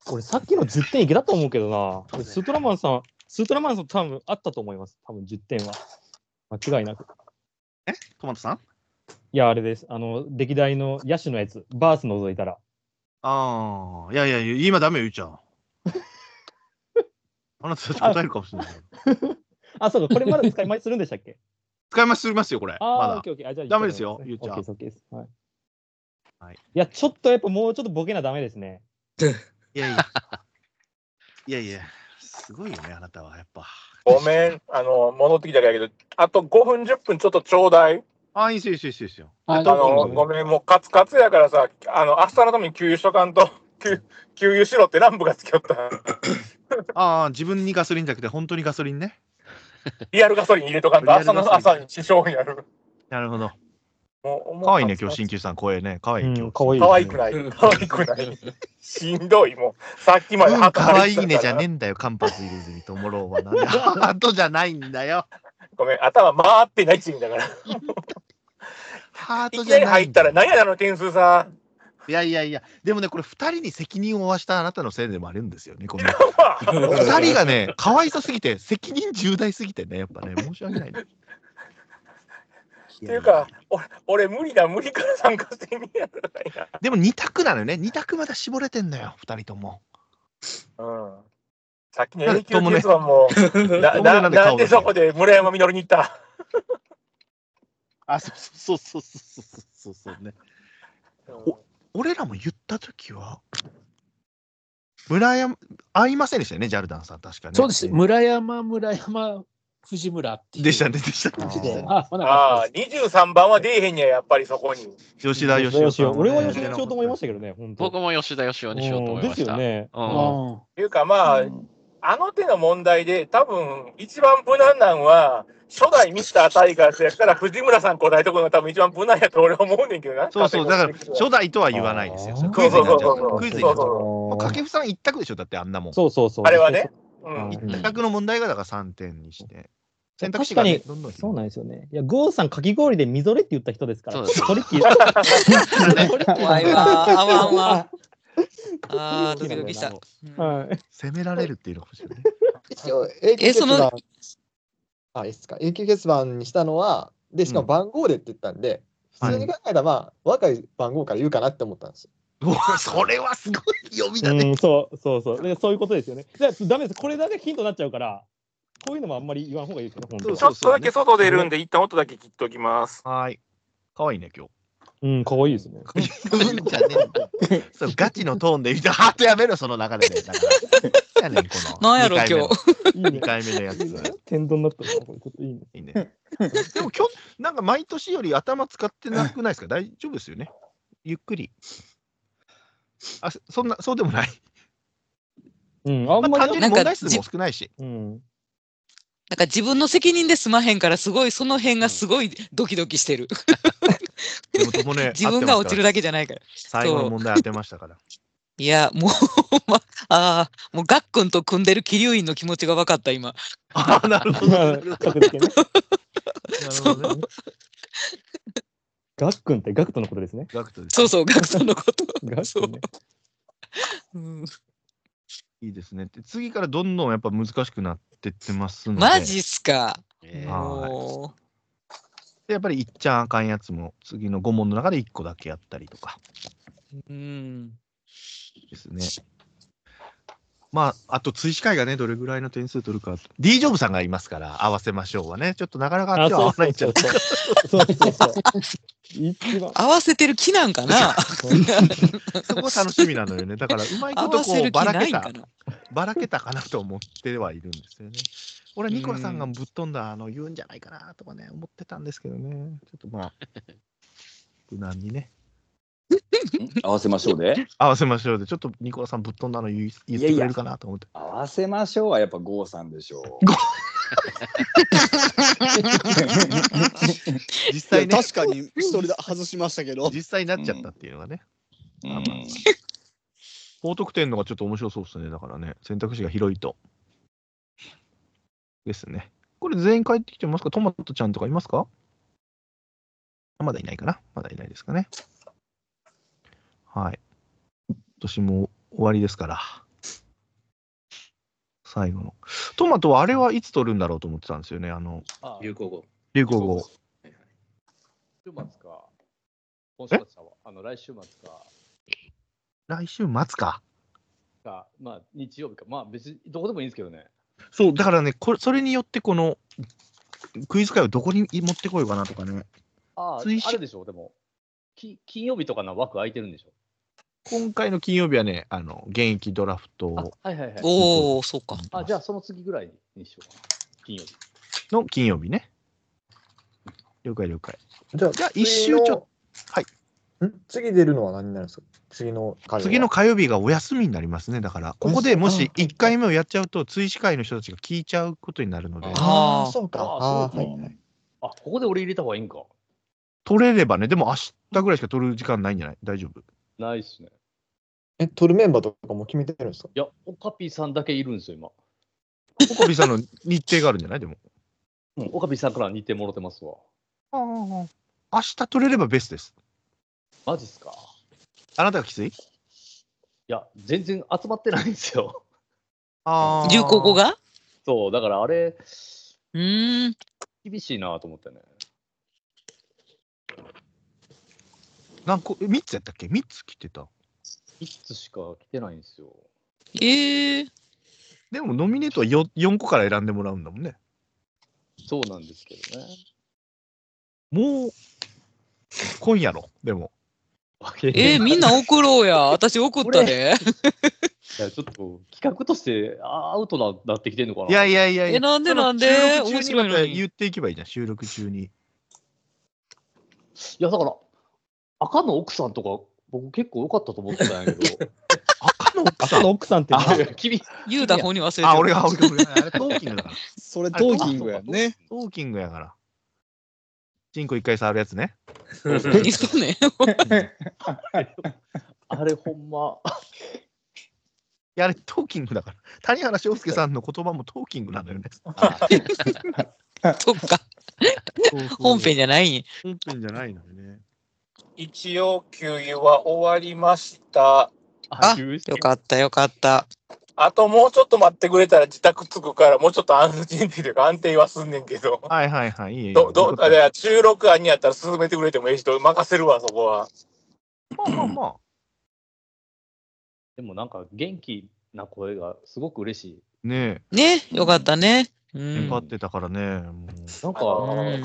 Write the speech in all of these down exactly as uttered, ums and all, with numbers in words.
俺さっきのじゅってんいけだと思うけどな。スートラマンさん、スートラマンさん多分あったと思います。多分じゅってんは。間違いなく。 えトマトさんいや、あれです。あの、歴代の野手のやつ、バース除いたら。 ああ、いやいや、今ダメよ、ゆうちゃん。あなたたち答えるかもしれない。 あ、そうか、これまだ使い回しするんでしたっけ？ 使います、すますよ、これ。 ああ、 まだオッケーオッケー。あ、じゃあ、 ダメですよ、ゆうちゃん。 オッケーです、オッケーです。はい。 はい、 いや、ちょっとやっぱもうちょっとボケなダメですね。 いやいや。いやいや、すごいよね、あなたは、やっぱ。 ごめん、あの、戻ってきたけど、あとごふん、じゅっぷんちょっとちょうだい。 あ、いいですよ、いいですよ、いいですよ。 ああの、ごめん、もうカツカツやからさ、あの、明日のために給油しとかんと、給給油しろってランプがつきよった。 ああ、自分にガソリンじゃなくて、本当にガソリンね。 リアルガソリン入れとかんと、朝の朝に支障になる。 なるほど。 もうかわいいね、今日、鍼灸師さん、声ね。かわいい、今日。 かわいい。 かわいくない。かわいくない。しんどい、もう。さっきまでうん、かわいいねじゃねえんだよ、間髪入れずにともろうは。なんでハートじゃないんだよ。 ごめん、頭回ってないチームだから。 ハートいきなりじゃないんだよ。 入ったら何やなの点数さ。 いやいやいや、でもね、これふたりに責任を負わしたあなたのせいでもあるんですよね。このふたりがね、かわいさすぎて、責任重大すぎてね、やっぱね、申し訳ないね。 っていうか、俺、俺無理だ、無理から参加してみやったらいいな。 でもに択なのよね。に択まだ絞れてんのよ、ふたりとも。 うん。さっきの永久欠番も、な、な、なんでそこで村山実に行ったあ、そうそうそうそうそうそうそうね。お俺らも言ったときは、村山、会いませんでしたよね、ジャルダンさん、確かね。 そうです。村山、村山、藤村っていう。 でしたね、でしたね。 ああ、にじゅうさんばんは出えへんや、やっぱりそこに。 吉田義雄さん。 俺は吉田義雄と思いましたけどね、本当。 僕も吉田義雄にしようと思いました。 ですよね。 っていうかまあ、あの手の問題で、多分一番無難なんは、初代ミスタータイガースやったら藤村さん答えとくのが多分一番無難やと俺は思うねんけどな。 そうそう、だから初代とは言わないですよ。クイズになっちゃう。クイズになっちゃう。掛布さん一択でしょ、だってあんなもん。 そうそうそう。 あれはね。 一択の問題がだからさんてんにして。 選択肢がね、そうなんですよね。いや、ゴーさんかき氷でみぞれって言った人ですから。トリッキー。 怖いわ。あわんわ。ああ、ドキドキした。 攻められるっていうのかもしれない。 一応、永久欠番、あ、いいですか。永久欠番にしたのは、で、しかも番号でって言ったんで、普通に考えたら、まあ、若い番号から言うかなって思ったんですよ。 それはすごい読みだね。 そうそうそう。そういうことですよね。ダメです。これだけヒントになっちゃうから、こういうのもあんまり言わんほうがいいですよね、本当。 ちょっとだけ外出るんで、一旦音だけ切っておきます。 はい。かわいいね、今日。 うん、かわいいですね。 うんじゃねえ。そう、ガチのトーンで言うと、ハートやめろ、その流れで。だから。やねん、この。 なんやろ、今日。 にかいめのやつ。 天丼だったのこれちょっといいね。 いいね。でも今日、なんか毎年より頭使ってなくないですか？大丈夫ですよね。ゆっくり。あ、そんな、そうでもない。 うん、あんまり単純に問題数も少ないし。 うん。 なんか自分の責任で済まへんから、すごい、その辺がすごいドキドキしてる。 でもともね、 自分が落ちるだけじゃないから。 最後の問題当てましたから。 いや、もう、ま、ああ、もうガックンと組んでる桐生院の気持ちが分かった、今。 ああ、なるほど。なるほどね。 ガックンってガクトのことですね。 ガクトです。 そうそう、ガクトのこと。 ガクトね。 うん、 いいですね。次からどんどんやっぱ難しくなってってますので。 マジっすか。 はい。でやっぱりいっちゃんあかんやつも次のご問の中でいっこだけやったりとか。 うんですね。まあ、あと追試会がね、どれぐらいの点数取るか。D ジョブさんがいますから、合わせましょうはね。ちょっとなかなかあっちは合わないんちゃう。 そうそうそう。一番合わせてる気なんかな。 そこ楽しみなのよね。だからうまいことこうばらけたばらけたかなと思ってはいるんですよね。俺はニコラさんがぶっ飛んだあの言うんじゃないかなとかね思ってたんですけどね。ちょっとまあ無難にね。 合わせましょうで。 合わせましょうで、ちょっとニコラさんぶっ飛んだの言い言ってくれるかなと思って。 いやいや合わせましょうはやっぱゴーさんでしょう。 実際ね。 確かに一人で外しましたけど。 実際になっちゃったっていうのがね。うんまあまあ、高得点のがちょっと面白そうですね。だからね、選択肢が広いと。ですね。これ全員帰ってきてますか？トマトちゃんとかいますか？まだいないかな？まだいないですかね。はい。今年も終わりですから。 最後の。トマトはあれはいつ取るんだろうと思ってたんですよね、あの、 流行語。 流行語。 週末か、今週末だわ。あの、来週末か、 来週末か。 か、まあ、日曜日か。まあ、別にどこでもいいんですけどね。 そう、だからね、これそれによってこのクイズ会をどこに持ってこようかなとかね。 ああ、 追試あれでしょ、でも。き金曜日とかの枠空いてるんでしょ。 今回の金曜日はね、あの、現役ドラフトはいはいはい。 おお、そうか。 あ、じゃあその次ぐらいにしようかな。金曜日。 の金曜日ね。了解了解。 じゃあ、 じゃあ一周ちょっと、はい。 ん次出るのは何になるんですか？次の火曜は。 次の火曜日がお休みになりますね。だから、ここでもしいっかいめをやっちゃうと、追試会の人たちが聞いちゃうことになるので、 ああ、そうか。 あああ、 そうかはいはい。 あ、ここで俺入れた方がいいんか。 取れればね、でも明日ぐらいしか取る時間ないんじゃない？大丈夫。 ないっすね。 え、取るメンバーとかも決めてるんですか？ いや、オカピーさんだけいるんですよ、今。 オカビさんの日程があるんじゃない？でも。 うん、オカピーさんから日程もろてますわ。 ああ。明日取れればベストです。 マジっすか？ あなたがきつい？ いや、全然集まってないんですよ。 あ流行語がそう、だからあれ、 うーん。 厳しいなと思ってね。 何個、みっつやったっけ？ みっ つ来てた。 いつつしか来てないんですよ。 ええー。 でもノミネートは よん, 個から選んでもらうんだもんね。 そうなんですけどね。 もう、今夜ろ、でも。 えー、みんな送ろうや。私送ったで。 いや、ちょっと企画としてアウトななってきてんのかな。 いやいやいやいや。 え、なんでなんでその面収録中にまた白いのに。 言っていけばいいじゃん、収録中に。 いや、だから、赤の奥さんとか、僕結構良かったと思ってたんやけど。 赤の奥さん赤の奥さんってあね、 君、 言うた方に忘れてる。 あ、俺が、俺が、俺が。あれトーキングだから。 それトーキングやね。 トーキングやから。チンコ一回触るやつね。 何それね。 あれほんま。 いや、あれトーキングだから。谷原章介さんの言葉もトーキングなのよね。 そっか。本編じゃないんや。 本編じゃないのよね。 一応、給油は終わりました。 あ、よかったよかった。 あともうちょっと待ってくれたら自宅着くから、もうちょっと安心っていうか安定はすんねんけど。 はいはいはい。いいど、ど、あれ収録案にやったら進めてくれてもいい人任せるわ、そこは。 まあまあまあ。 でもなんか元気な声がすごく嬉しい。 ねえ。ね、よかったね。うえ。テンパっん。 てたからね。もうなんか、 うん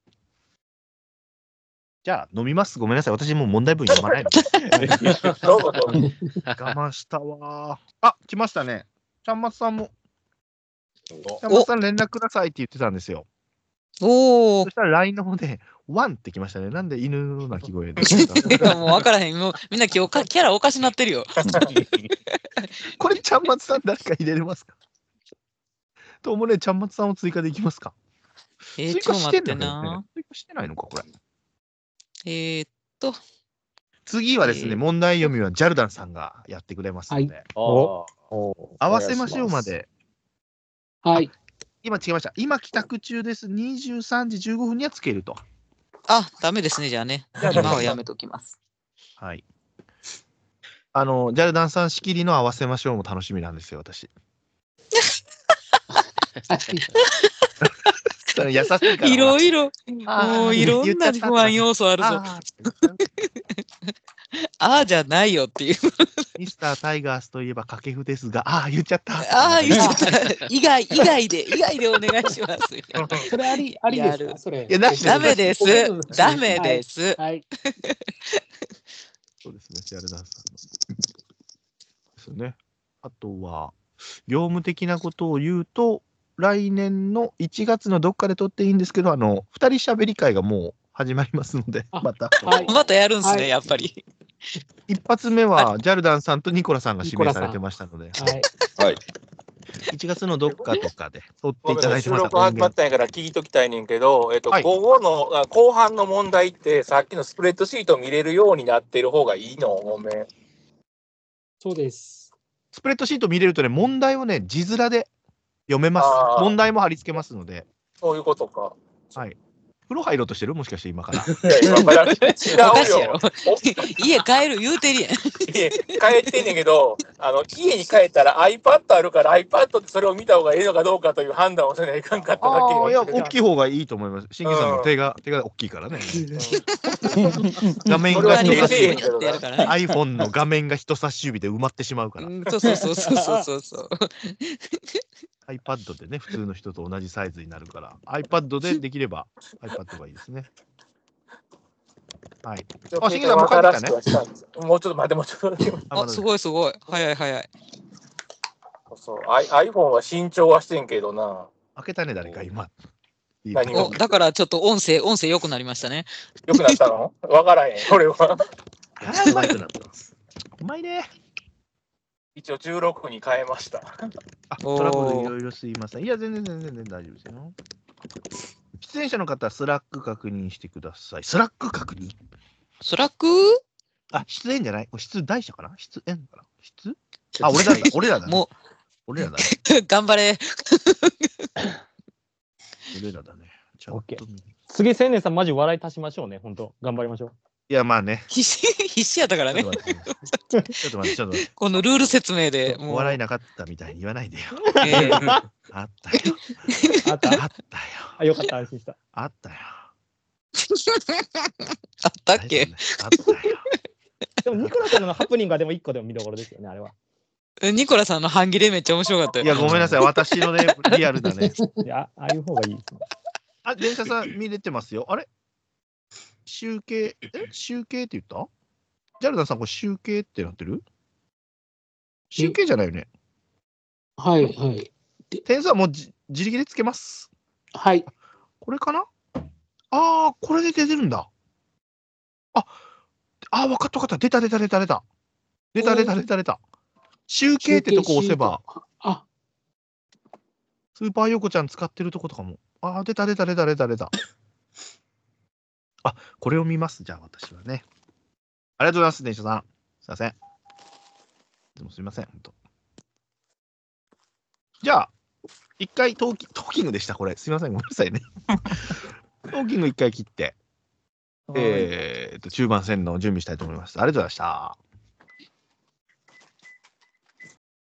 じゃあ飲みます。ごめんなさい。私もう問題文読まないの。 どうぞどうぞ。 我慢したわ。あ、来ましたね。ちゃんまつさんも。ちゃんまつさん連絡くださいって言ってたんですよ。 おおそ。したら ライン の方で、ワンって来ましたね。なんで犬の鳴き声で。 もう分からへん。もうみんな今日かキャラおかしなってるよ。 これ、ちゃんまつさん誰か入れれますか？ともね、ちゃんまつさんを追加できますか？ えー、 追ちょっと待って加してんだけどねな。。 追加してないのか、これ。 えー、っと。 次はですね、 えー問題読みはジャルダンさんがやってくれますので、 あお合わせましょうまで。 はい。 今違いました。今帰宅中です。にじゅうさんじじゅうごふんにはつけると。 あ、ダメですね、じゃあね。今はやめときます。 はい。あの、ジャルダンさん仕切りの合わせましょうも楽しみなんですよ、私。それ優しいから。 いろいろ、 あーもういろんな不安要素あるぞ。 あーああじゃないよっていう。 ミスタータイガースといえば掛布ですが、ああ、言っちゃった。 ああ、言っちゃった。以外、以外で、以外でお願いします。 それあり、ありですやるかそれ。 いやなしダメです。ダメです。 はい。 そうですね、ジャルダンさんの。ですね。あとは、業務的なことを言うと、来年のいちがつのどっかで撮っていいんですけど、あの、ふたりしゃべり会がもう始まりますので、また。 はい。 またやるんすね、 はいやっぱり。 一発目は、ジャルダンさんとニコラさんが指名されてましたので、 はい。 はい。 いちがつのどっかとかで撮っていただいて収また録始まったんやから聞いときたいねんけど、えっと、 はい午後の、あ後半の問題って、さっきのスプレッドシート見れるようになってる方がいいのごめん。 そうです。 スプレッドシート見れるとね、問題をね、字面で読めますあ。ー問題も貼り付けますので、 そういうことか。 はい。 風呂入ろうとしてるもしかして今から。 いや、今から違うおかしいやよろ。家帰る言うてるやん。 家帰ってんねんけど、あの家に帰ったら iPad あるから iPad でそれを見た方がいいのかどうかという判断をせないかんかっただけああ、いや、 で。 大きい方がいいと思います。新規さんの手が、手が大きいからね。画面がそれは人差し指手でやるからね iPhone の画面が人差し指で埋まってしまうから。 うんそうそうそうそうそうそう。 iPad でね、普通の人と同じサイズになるから、iPad でできれば iPad がいいですね。はい。あ、しげさんもう帰ってきたね。 もうちょっと待って、もうちょっと待って。 あ、すごいすごい。早い早い。 そう、アイ iPhone は慎重はしてんけどな。 開けたね、誰か今。いい何がおだからちょっと音声、音声良くなりましたね。 良くなったのわからへん、俺は。 うまくなってます。うまいね。 一応じゅうろくに変えました。 あ、トラブルいろいろすいません。いや、全然全然全然大丈夫ですよ。出演者の方、スラック確認してください。スラック確認スラックあ、出演じゃないこれ出題者かな出演かな出あ、俺らだ。俺らだ、ね。 も俺らだ、ね。 う、頑張れ。 俺らだね。ちゃんと見次、青年さん、マジ笑い足しましょうね。本当頑張りましょう。 いや、まあね。 必死、必死やったからね。 ちょっと待って、ちょっと待って、ちょっと待って。 このルール説明で。 お笑いなかったみたいに言わないでよ。 えーあったよ。 あったあったよ。 あ、よかった、安心した。 あったよ。 あったっけあったよ。 でも、ニコラさんのハプニングがでも一個でも見どころですよね、あれは。 ニコラさんの半切れめっちゃ面白かったよ。 いや、ごめんなさい。私のね、リアルだね。 いや、ああいう方がいいですね。 あ、電車さん見れてますよ。あれ集計、え集計って言ったジャルダンさん、これ集計ってなってる集計じゃないよね。 はいはい。 点数はもうじ自力でつけます。 はい。 これかなああ、これで出てるんだ。あ、あー、わかったわかった。出た出た出た出た。出た出た出た出た。集計ってとこ押せば、 あ、 スーパーヨコちゃん使ってるとことかも。ああ、出た出た出た出た出た。あ、これを見ます。じゃあ私はね。ありがとうございます、電車さん。すいません。いつもすいません、本当。じゃあ、一回トーキ、トーキングでした、これ。すいません、ごめんなさいね。トーキング一回切って、えーっと、中盤戦の準備したいと思います。ありがとうございました。